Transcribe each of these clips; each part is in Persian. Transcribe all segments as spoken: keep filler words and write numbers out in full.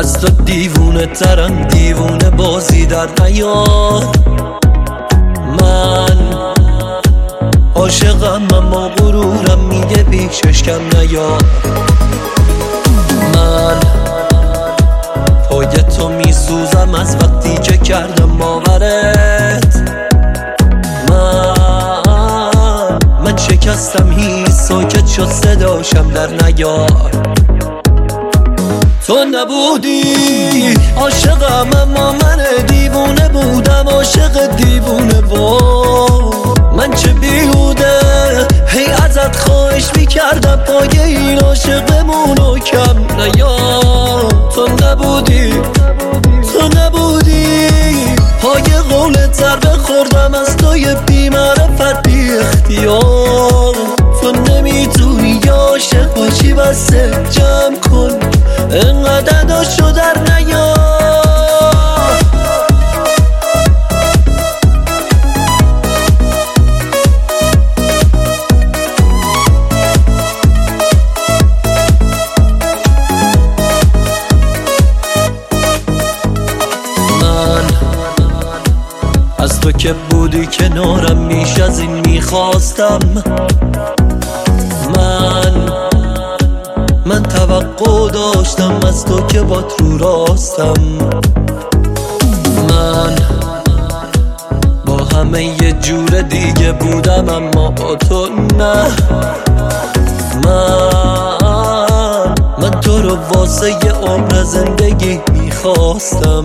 از تو دیوونه ترم، دیوونه بازی در نیار. من عاشقم اما غرورم میگه پیشش کم نیار. من پای تو میسوزم از وقتی که کردم باورت. من من شکستم هیچ ساکت شد صداشم در نیار. تو نبودی عاشقم اما من دیوونه بودم، عاشق دیوونه و من چه بیهوده هی ازت خواهش میکردم پای این عاشقمونو کم نیار. تو نبودی تو نبودی پای قولت ضربه خوردم از توی بی معرفت بی اختیار. تو نمیتونی عاشق باشی بسه جمع کن انقدر داشو در نیار. من از تو که بودی کنارم میش از این میخواستم. من من توقع داشتم از تو که با رو راستم. من با همه یه جور دیگه بودم اما با تو نه. من من تو رو واسه یه عمر زندگی میخواستم.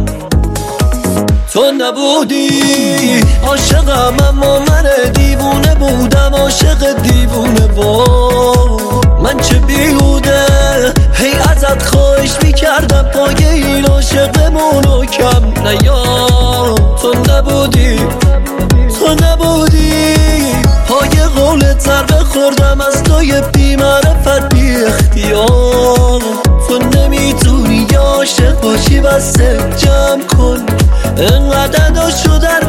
تو نبودی عاشقم اما من دیوونه بودم، عاشق دیوونه و من چه بیهوده هی ازت خواهش میکردم پای این عاشقمونو کم نیار. تو نبودی تو نبودی پای قولت ضربه خوردم از توی بی معرفت بی اختیار. تو نمیتونی عاشق باشی بسه جمع کن انقدر داشو در